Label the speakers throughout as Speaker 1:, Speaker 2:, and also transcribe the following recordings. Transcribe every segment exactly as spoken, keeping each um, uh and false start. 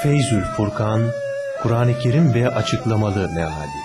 Speaker 1: Feyzül Furkan, Kur'an-ı Kerim ve Açıklamalı Meali.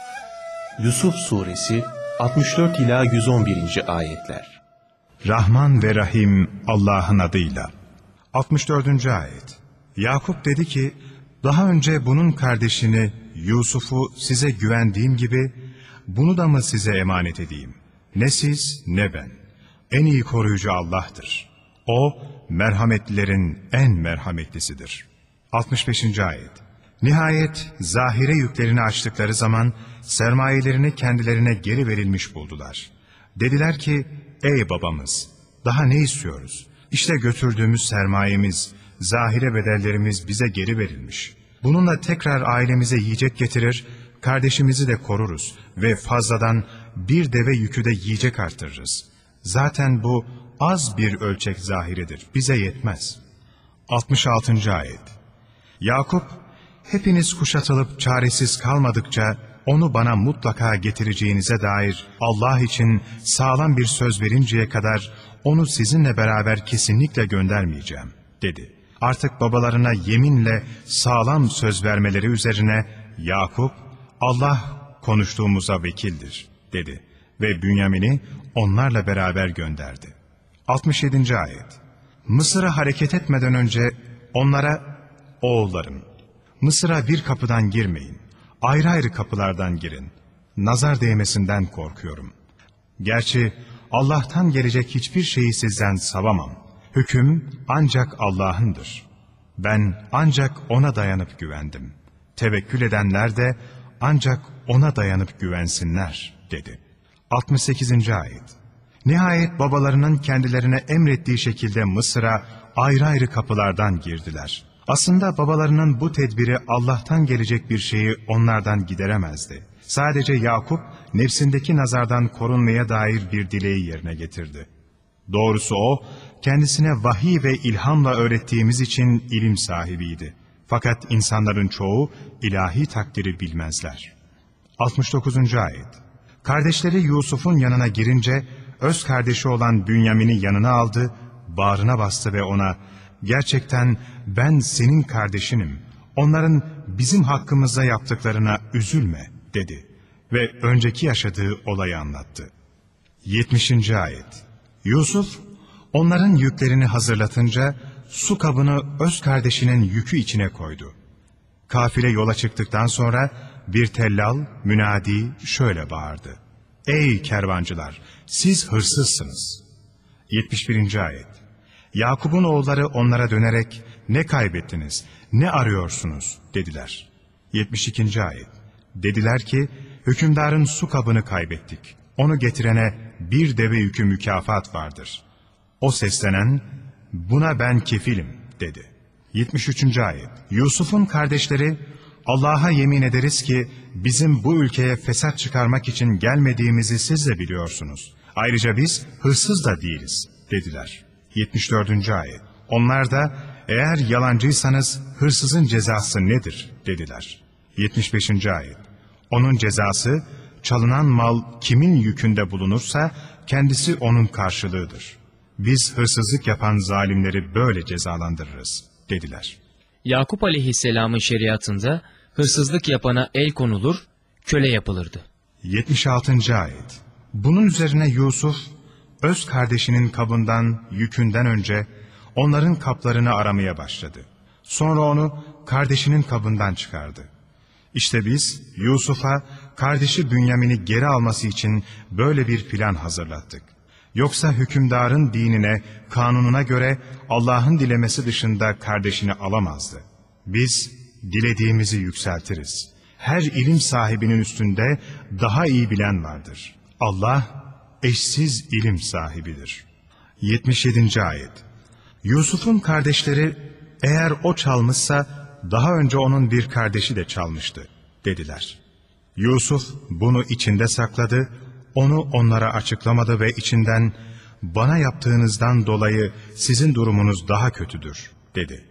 Speaker 1: Yusuf Suresi altmış dört ila yüz on birinci ayetler.
Speaker 2: Rahman ve Rahim Allah'ın adıyla. altmış dördüncü ayet. Yakup dedi ki, daha önce bunun kardeşini Yusuf'u size güvendiğim gibi bunu da mı size emanet edeyim? Ne siz ne ben. En iyi koruyucu Allah'tır. O merhametlilerin en merhametlisidir. altmış beşinci ayet. Nihayet zahire yüklerini açtıkları zaman sermayelerini kendilerine geri verilmiş buldular. Dediler ki, ey babamız, daha ne istiyoruz? İşte götürdüğümüz sermayemiz, zahire bedellerimiz bize geri verilmiş. Bununla tekrar ailemize yiyecek getirir, kardeşimizi de koruruz ve fazladan bir deve yükü de yiyecek artırırız. Zaten bu az bir ölçek zahiredir, bize yetmez. altmış altıncı ayet. Yakup, hepiniz kuşatılıp çaresiz kalmadıkça onu bana mutlaka getireceğinize dair Allah için sağlam bir söz verinceye kadar onu sizinle beraber kesinlikle göndermeyeceğim, dedi. Artık babalarına yeminle sağlam söz vermeleri üzerine Yakup, Allah konuştuğumuza vekildir, dedi ve Bünyamin'i onlarla beraber gönderdi. altmış yedinci ayet. Mısır'a hareket etmeden önce onlara, oğullarım, Mısır'a bir kapıdan girmeyin, ayrı ayrı kapılardan girin, nazar değmesinden korkuyorum. Gerçi Allah'tan gelecek hiçbir şeyi sizden savamam, hüküm ancak Allah'ındır. Ben ancak O'na dayanıp güvendim, tevekkül edenler de ancak O'na dayanıp güvensinler, dedi. altmış sekizinci ayet. Nihayet babalarının kendilerine emrettiği şekilde Mısır'a ayrı ayrı kapılardan girdiler. Aslında babalarının bu tedbiri Allah'tan gelecek bir şeyi onlardan gideremezdi. Sadece Yakup nefsindeki nazardan korunmaya dair bir dileği yerine getirdi. Doğrusu o, kendisine vahiy ve ilhamla öğrettiğimiz için ilim sahibiydi. Fakat insanların çoğu ilahi takdiri bilmezler. altmış dokuzuncu ayet. Kardeşleri Yusuf'un yanına girince öz kardeşi olan Bünyamin'i yanına aldı, bağrına bastı ve ona, gerçekten ben senin kardeşinim, onların bizim hakkımızda yaptıklarına üzülme, dedi ve önceki yaşadığı olayı anlattı. yetmişinci ayet. Yusuf, onların yüklerini hazırlatınca su kabını öz kardeşinin yükü içine koydu. Kafile yola çıktıktan sonra bir tellal, münadi şöyle bağırdı. Ey kervancılar, siz hırsızsınız. yetmiş birinci ayet. Yakup'un oğulları onlara dönerek, ne kaybettiniz, ne arıyorsunuz, dediler. yetmiş ikinci ayet. Dediler ki, hükümdarın su kabını kaybettik. Onu getirene bir deve yükü mükafat vardır. O seslenen, buna ben kefilim, dedi. yetmiş üçüncü ayet. Yusuf'un kardeşleri, Allah'a yemin ederiz ki bizim bu ülkeye fesat çıkarmak için gelmediğimizi siz de biliyorsunuz. Ayrıca biz hırsız da değiliz, dediler. yetmiş dördüncü ayet. Onlar da eğer yalancıysanız hırsızın cezası nedir, dediler. yetmiş beşinci ayet. Onun cezası, çalınan mal kimin yükünde bulunursa kendisi onun karşılığıdır. Biz hırsızlık yapan zalimleri böyle cezalandırırız, dediler.
Speaker 3: Yakup aleyhisselamın şeriatında hırsızlık yapana el konulur, köle yapılırdı.
Speaker 2: yetmiş altıncı ayet. Bunun üzerine Yusuf, öz kardeşinin kabından, yükünden önce onların kaplarını aramaya başladı. Sonra onu kardeşinin kabından çıkardı. İşte biz Yusuf'a kardeşi Bünyamin'i geri alması için böyle bir plan hazırlattık. Yoksa hükümdarın dinine, kanununa göre Allah'ın dilemesi dışında kardeşini alamazdı. Biz dilediğimizi yükseltiriz. Her ilim sahibinin üstünde daha iyi bilen vardır. Allah eşsiz ilim sahibidir. yetmiş yedinci ayet. Yusuf'un kardeşleri, eğer o çalmışsa daha önce onun bir kardeşi de çalmıştı, dediler. Yusuf bunu içinde sakladı, onu onlara açıklamadı ve içinden, bana yaptığınızdan dolayı sizin durumunuz daha kötüdür, dedi.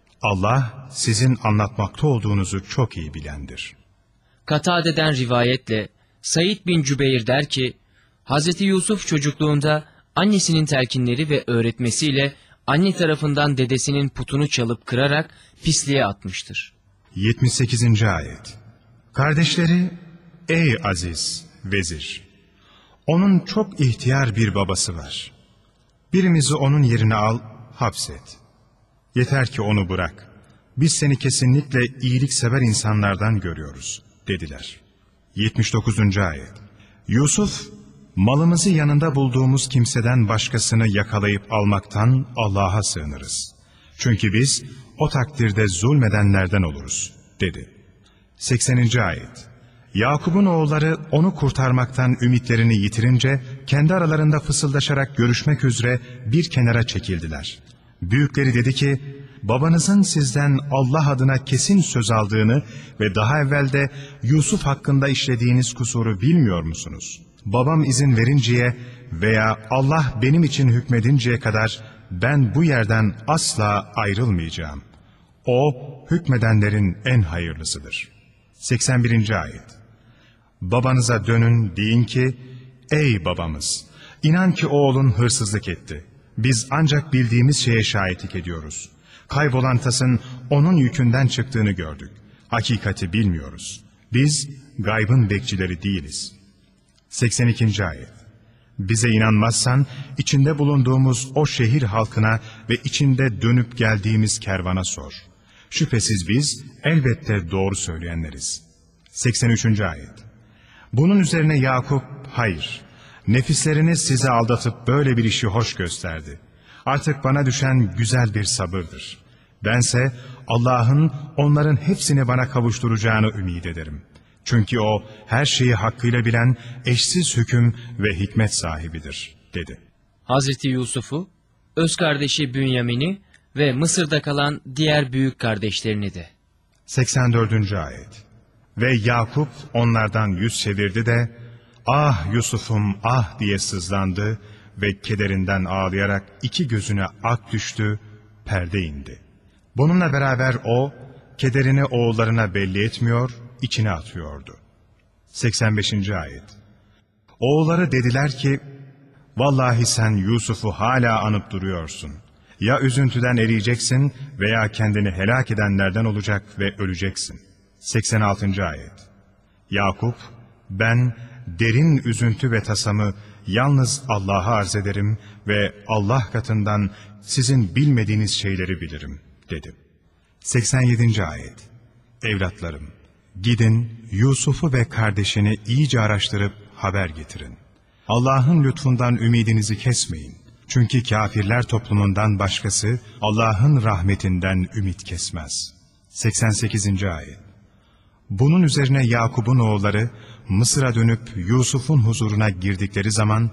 Speaker 2: Allah sizin anlatmakta olduğunuzu çok iyi bilendir.
Speaker 3: Katade'den rivayetle Said bin Cübeyr der ki, Hazreti Yusuf çocukluğunda annesinin telkinleri ve öğretmesiyle anne tarafından dedesinin putunu çalıp kırarak pisliğe atmıştır.
Speaker 2: yetmiş sekizinci ayet. Kardeşleri, ey aziz vezir! Onun çok ihtiyar bir babası var. Birimizi onun yerine al, hapset. Yeter ki onu bırak. Biz seni kesinlikle iyiliksever insanlardan görüyoruz, dediler. yetmiş dokuzuncu ayet. Yusuf, malımızı yanında bulduğumuz kimseden başkasını yakalayıp almaktan Allah'a sığınırız. Çünkü biz o takdirde zulmedenlerden oluruz, dedi. sekseninci ayet. Yakup'un oğulları onu kurtarmaktan ümitlerini yitirince kendi aralarında fısıldaşarak görüşmek üzere bir kenara çekildiler. Büyükleri dedi ki, babanızın sizden Allah adına kesin söz aldığını ve daha evvel de Yusuf hakkında işlediğiniz kusuru bilmiyor musunuz? Babam izin verinceye veya Allah benim için hükmedinceye kadar ben bu yerden asla ayrılmayacağım. O hükmedenlerin en hayırlısıdır. seksen birinci ayet. Babanıza dönün, deyin ki, ey babamız, inan ki oğlun hırsızlık etti. Biz ancak bildiğimiz şeye şahitlik ediyoruz. Kaybolan tasın onun yükünden çıktığını gördük. Hakikati bilmiyoruz. Biz gaybın bekçileri değiliz. seksen ikinci ayet. Bize inanmazsan içinde bulunduğumuz o şehir halkına ve içinde dönüp geldiğimiz kervana sor. Şüphesiz biz elbette doğru söyleyenleriz. seksen üçüncü ayet. Bunun üzerine Yakup, hayır, nefisleriniz sizi aldatıp böyle bir işi hoş gösterdi. Artık bana düşen güzel bir sabırdır. Bense Allah'ın onların hepsini bana kavuşturacağını ümit ederim. Çünkü O her şeyi hakkıyla bilen eşsiz hüküm ve hikmet sahibidir, dedi.
Speaker 3: Hazreti Yusuf'u, öz kardeşi Bünyamin'i ve Mısır'da kalan diğer büyük kardeşlerini de.
Speaker 2: seksen dördüncü ayet. Ve Yakup onlardan yüz çevirdi de, ah Yusuf'um ah diye sızlandı ve kederinden ağlayarak iki gözüne ak düştü, perde indi. Bununla beraber o, kederini oğullarına belli etmiyor, içine atıyordu. seksen beşinci ayet. Oğulları dediler ki, vallahi sen Yusuf'u hala anıp duruyorsun. Ya üzüntüden eriyeceksin veya kendini helak edenlerden olacak ve öleceksin. seksen altıncı ayet. Yakup, ben derin üzüntü ve tasamı yalnız Allah'a arz ederim ve Allah katından sizin bilmediğiniz şeyleri bilirim, dedi. seksen yedinci ayet. Evlatlarım, gidin Yusuf'u ve kardeşini iyice araştırıp haber getirin. Allah'ın lütfundan ümidinizi kesmeyin. Çünkü kafirler toplumundan başkası Allah'ın rahmetinden ümit kesmez. seksen sekizinci ayet. Bunun üzerine Yakup'un oğulları Mısır'a dönüp Yusuf'un huzuruna girdikleri zaman,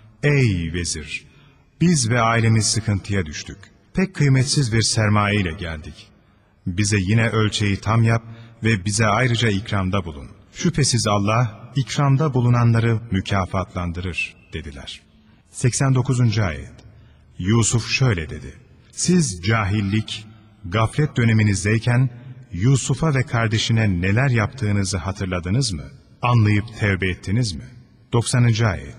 Speaker 2: ey vezir, biz ve ailemiz sıkıntıya düştük. Pek kıymetsiz bir sermaye ile geldik. Bize yine ölçeği tam yap ve bize ayrıca ikramda bulun. Şüphesiz Allah ikramda bulunanları mükafatlandırır, dediler. seksen dokuzuncu ayet. Yusuf şöyle dedi. Siz cahillik, gaflet döneminizdeyken Yusuf'a ve kardeşine neler yaptığınızı hatırladınız mı? Anlayıp tevbe ettiniz mi? doksanıncı ayet.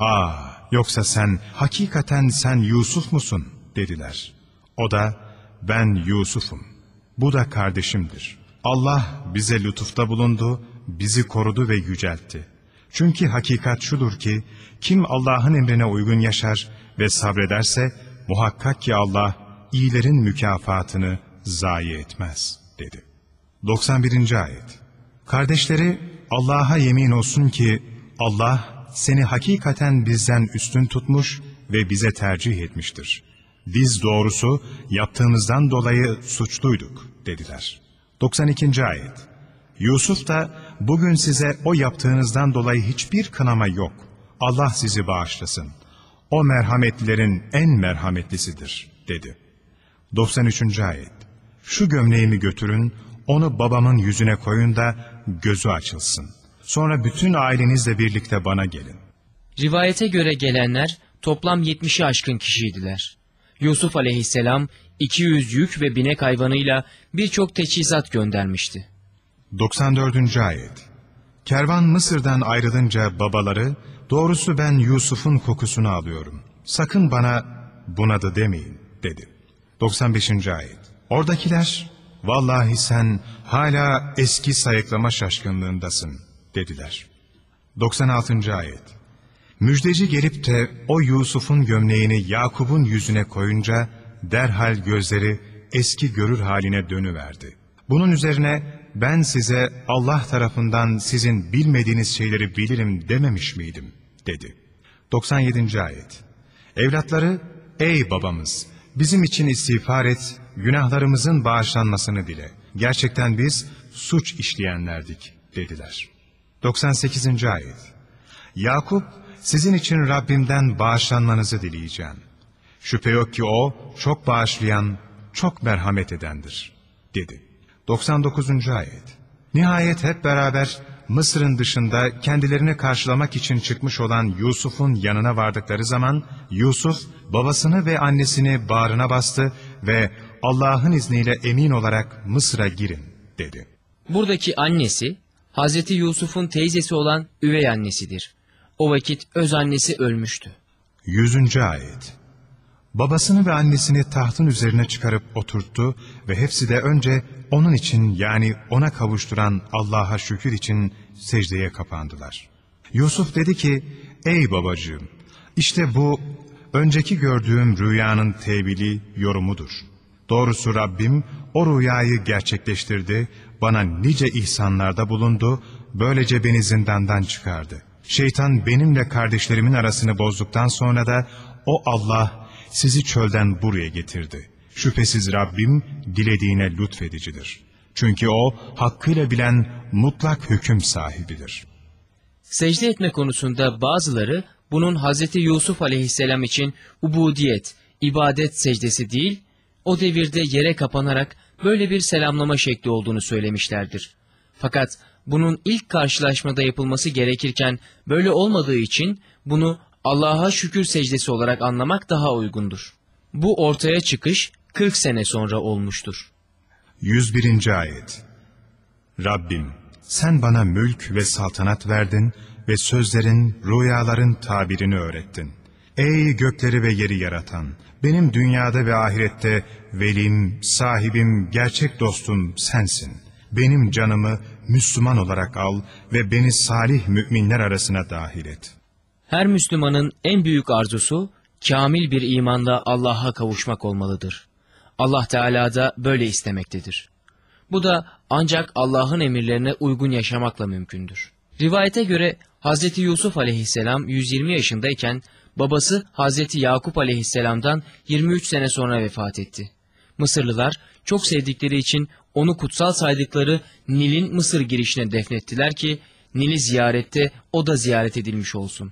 Speaker 2: Ah, yoksa sen, hakikaten sen Yusuf musun? Dediler. O da, ben Yusuf'um. Bu da kardeşimdir. Allah bize lütufta bulundu, bizi korudu ve yüceltti. Çünkü hakikat şudur ki, kim Allah'ın emrine uygun yaşar ve sabrederse, muhakkak ki Allah, iyilerin mükafatını zayi etmez, dedi. doksan birinci ayet. Kardeşleri, Allah'a yemin olsun ki, Allah seni hakikaten bizden üstün tutmuş ve bize tercih etmiştir. Biz doğrusu yaptığımızdan dolayı suçluyduk, dediler. doksan ikinci ayet. Yusuf da, bugün size o yaptığınızdan dolayı hiçbir kınama yok. Allah sizi bağışlasın. O merhametlilerin en merhametlisidir, dedi. doksan üçüncü ayet. Şu gömleğimi götürün, onu babamın yüzüne koyun da gözü açılsın. Sonra bütün ailenizle birlikte bana gelin.
Speaker 3: Rivayete göre gelenler toplam yetmişi aşkın kişiydiler. Yusuf aleyhisselam iki yüz yük ve binek hayvanıyla birçok teçhizat göndermişti.
Speaker 2: doksan dördüncü ayet. Kervan Mısır'dan ayrılınca babaları, doğrusu ben Yusuf'un kokusunu alıyorum. Sakın bana bunadı demeyin, dedi. doksan beşinci ayet. Oradakiler, vallahi sen hala eski sayıklama şaşkınlığındasın dediler. doksan altıncı ayet. Müjdeci gelip de o Yusuf'un gömleğini Yakup'un yüzüne koyunca derhal gözleri eski görür haline dönüverdi. Bunun üzerine ben size Allah tarafından sizin bilmediğiniz şeyleri bilirim dememiş miydim dedi. doksan yedinci ayet. Evlatları, ey babamız bizim için istiğfar et, günahlarımızın bağışlanmasını dile. Gerçekten biz suç işleyenlerdik dediler. doksan sekizinci ayet. Yakup, sizin için Rabbimden bağışlanmanızı dileyeceğim. Şüphe yok ki o çok bağışlayan, çok merhamet edendir dedi. doksan dokuzuncu ayet. Nihayet hep beraber Mısır'ın dışında kendilerini karşılamak için çıkmış olan Yusuf'un yanına vardıkları zaman Yusuf babasını ve annesini bağrına bastı ve Allah'ın izniyle emin olarak Mısır'a girin dedi.
Speaker 3: Buradaki annesi Hazreti Yusuf'un teyzesi olan üvey annesidir. O vakit öz annesi ölmüştü.
Speaker 2: Yüzüncü ayet. Babasını ve annesini tahtın üzerine çıkarıp oturttu ve hepsi de önce onun için, yani ona kavuşturan Allah'a şükür için secdeye kapandılar. Yusuf dedi ki, ey babacığım, işte bu önceki gördüğüm rüyanın tevili, yorumudur. Doğrusu Rabbim o rüyayı gerçekleştirdi, bana nice ihsanlarda bulundu, böylece beni zindandan çıkardı. Şeytan benimle kardeşlerimin arasını bozduktan sonra da o Allah sizi çölden buraya getirdi. Şüphesiz Rabbim dilediğine lütfedicidir. Çünkü o hakkıyla bilen mutlak hüküm sahibidir.
Speaker 3: Secde etme konusunda bazıları bunun Hazreti Yusuf aleyhisselam için ubudiyet, ibadet secdesi değil, o devirde yere kapanarak böyle bir selamlama şekli olduğunu söylemişlerdir. Fakat bunun ilk karşılaşmada yapılması gerekirken böyle olmadığı için bunu Allah'a şükür secdesi olarak anlamak daha uygundur. Bu ortaya çıkış kırk sene sonra olmuştur.
Speaker 2: yüz birinci ayet. Rabbim, sen bana mülk ve saltanat verdin ve sözlerin, rüyaların tabirini öğrettin. Ey gökleri ve yeri yaratan, benim dünyada ve ahirette velim, sahibim, gerçek dostum sensin. Benim canımı Müslüman olarak al ve beni salih müminler arasına dahil et.
Speaker 3: Her Müslümanın en büyük arzusu, kamil bir imanla Allah'a kavuşmak olmalıdır. Allah Teala da böyle istemektedir. Bu da ancak Allah'ın emirlerine uygun yaşamakla mümkündür. Rivayete göre Hazreti Yusuf aleyhisselam yüz yirmi yaşındayken babası Hazreti Yakup aleyhisselamdan yirmi üç sene sonra vefat etti. Mısırlılar çok sevdikleri için onu kutsal saydıkları Nil'in Mısır girişine defnettiler ki Nil'i ziyarette o da ziyaret edilmiş olsun.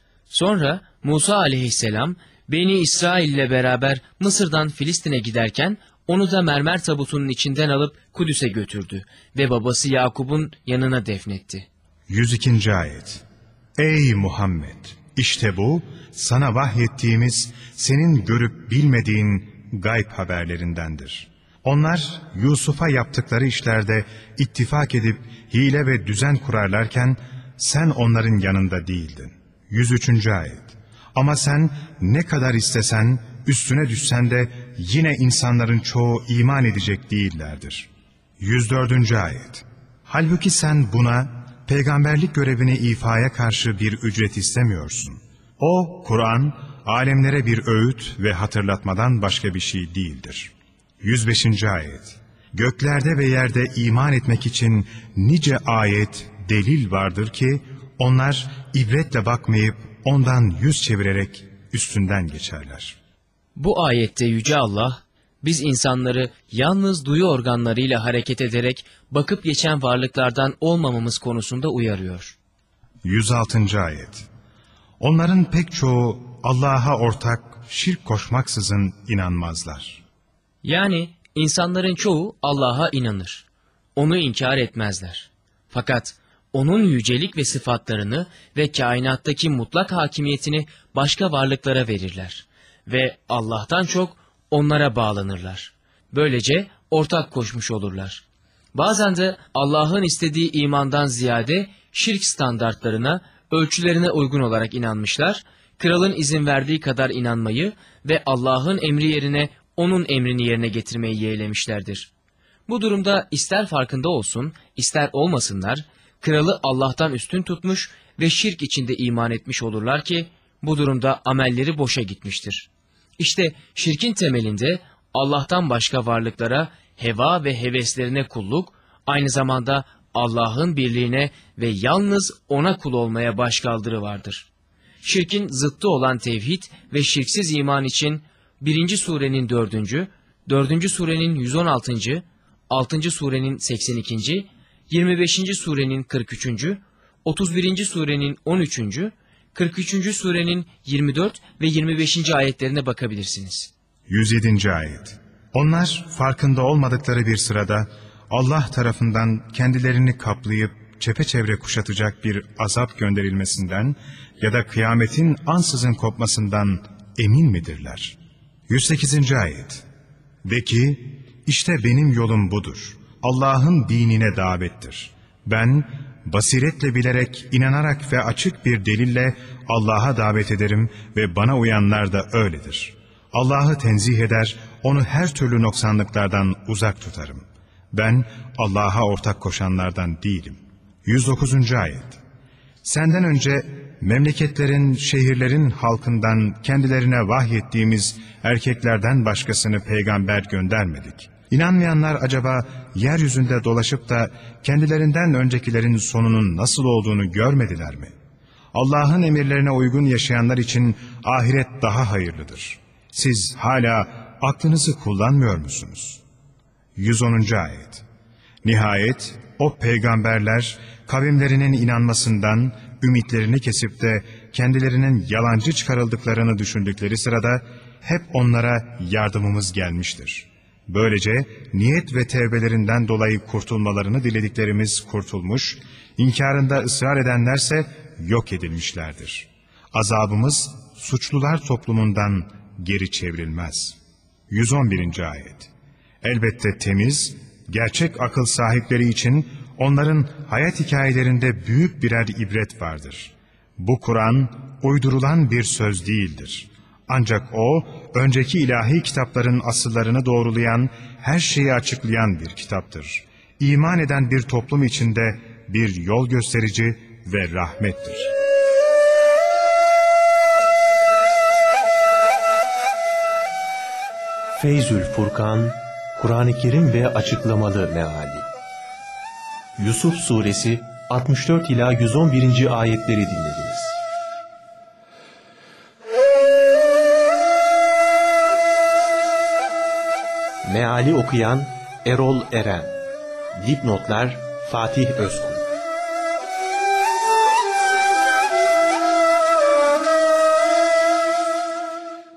Speaker 3: Sonra Musa aleyhisselam Beni İsrail ile beraber Mısır'dan Filistin'e giderken onu da mermer tabutunun içinden alıp Kudüs'e götürdü ve babası Yakup'un yanına defnetti.
Speaker 2: yüz ikinci ayet. Ey Muhammed! İşte bu sana vahyettiğimiz senin görüp bilmediğin gayb haberlerindendir. Onlar Yusuf'a yaptıkları işlerde ittifak edip hile ve düzen kurarlarken sen onların yanında değildin. yüz üçüncü ayet. Ama sen ne kadar istesen, üstüne düşsen de yine insanların çoğu iman edecek değillerdir. yüz dördüncü ayet. Halbuki sen buna, peygamberlik görevini ifaya karşı bir ücret istemiyorsun. O, Kur'an, alemlere bir öğüt ve hatırlatmadan başka bir şey değildir. yüz beşinci ayet. Göklerde ve yerde iman etmek için nice ayet, delil vardır ki, onlar ibretle bakmayıp ondan yüz çevirerek üstünden geçerler.
Speaker 3: Bu ayette Yüce Allah, biz insanları yalnız duyu organlarıyla hareket ederek bakıp geçen varlıklardan olmamamız konusunda uyarıyor.
Speaker 2: yüz altıncı ayet. Onların pek çoğu Allah'a ortak, şirk koşmaksızın inanmazlar.
Speaker 3: Yani insanların çoğu Allah'a inanır. Onu inkar etmezler. Fakat onun yücelik ve sıfatlarını ve kainattaki mutlak hakimiyetini başka varlıklara verirler. Ve Allah'tan çok onlara bağlanırlar. Böylece ortak koşmuş olurlar. Bazen de Allah'ın istediği imandan ziyade şirk standartlarına, ölçülerine uygun olarak inanmışlar, kralın izin verdiği kadar inanmayı ve Allah'ın emri yerine onun emrini yerine getirmeyi yeğlemişlerdir. Bu durumda ister farkında olsun, ister olmasınlar, kralı Allah'tan üstün tutmuş ve şirk içinde iman etmiş olurlar ki, bu durumda amelleri boşa gitmiştir. İşte şirkin temelinde Allah'tan başka varlıklara, heva ve heveslerine kulluk, aynı zamanda Allah'ın birliğine ve yalnız O'na kul olmaya başkaldırı vardır. Şirkin zıttı olan tevhid ve şirksiz iman için birinci surenin dördüncü, dördüncü surenin yüz on altıncı, altıncı surenin seksen ikinci, yirmi beşinci surenin kırk üçüncü, otuz birinci surenin on üçüncü, kırk üçüncü surenin yirmi dört ve yirmi beşinci ayetlerine bakabilirsiniz.
Speaker 2: yüz yedinci ayet. Onlar farkında olmadıkları bir sırada Allah tarafından kendilerini kaplayıp çepeçevre kuşatacak bir azap gönderilmesinden ya da kıyametin ansızın kopmasından emin midirler? yüz sekizinci ayet. De ki, işte benim yolum budur. Allah'ın dinine davettir. Ben basiretle bilerek, inanarak ve açık bir delille Allah'a davet ederim ve bana uyanlar da öyledir. Allah'ı tenzih eder, onu her türlü noksanlıklardan uzak tutarım. Ben Allah'a ortak koşanlardan değilim. yüz dokuzuncu ayet. Senden önce memleketlerin, şehirlerin halkından kendilerine vahyettiğimiz erkeklerden başkasını peygamber göndermedik. İnanmayanlar acaba yeryüzünde dolaşıp da kendilerinden öncekilerin sonunun nasıl olduğunu görmediler mi? Allah'ın emirlerine uygun yaşayanlar için ahiret daha hayırlıdır. Siz hala aklınızı kullanmıyor musunuz? yüz onuncu ayet. Nihayet o peygamberler kavimlerinin inanmasından ümitlerini kesip de kendilerinin yalancı çıkarıldıklarını düşündükleri sırada hep onlara yardımımız gelmiştir. Böylece niyet ve tevbelerinden dolayı kurtulmalarını dilediklerimiz kurtulmuş, inkarında ısrar edenlerse yok edilmişlerdir. Azabımız suçlular toplumundan geri çevrilmez. yüz on birinci ayet. Elbette temiz, gerçek akıl sahipleri için onların hayat hikayelerinde büyük birer ibret vardır. Bu Kur'an uydurulan bir söz değildir. Ancak o, önceki ilahi kitapların asıllarını doğrulayan, her şeyi açıklayan bir kitaptır. İman eden bir toplum içinde bir yol gösterici ve rahmettir.
Speaker 1: Feyzül Furkan, Kur'an-ı Kerim ve açıklamalı meali. Yusuf Suresi altmış dört ila yüz on birinci ayetleri dinlediniz. Meali okuyan Erol Eren. Dipnotlar Fatih Özkul.